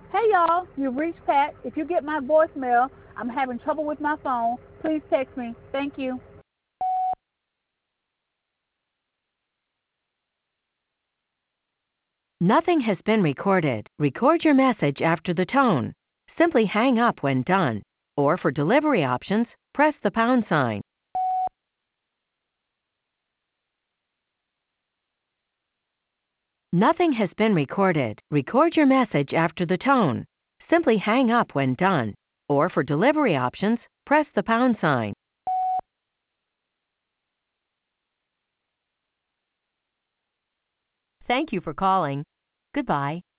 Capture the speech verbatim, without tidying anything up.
Hey y'all, you've reached Pat. If you get my voicemail, I'm having trouble with my phone. Please text me. Thank you. Nothing has been recorded. Record your message after the tone. Simply hang up when done. Or for delivery options, press the pound sign. Nothing has been recorded. Record your message after the tone. Simply hang up when done. Or for delivery options, press the pound sign. Thank you for calling. Goodbye.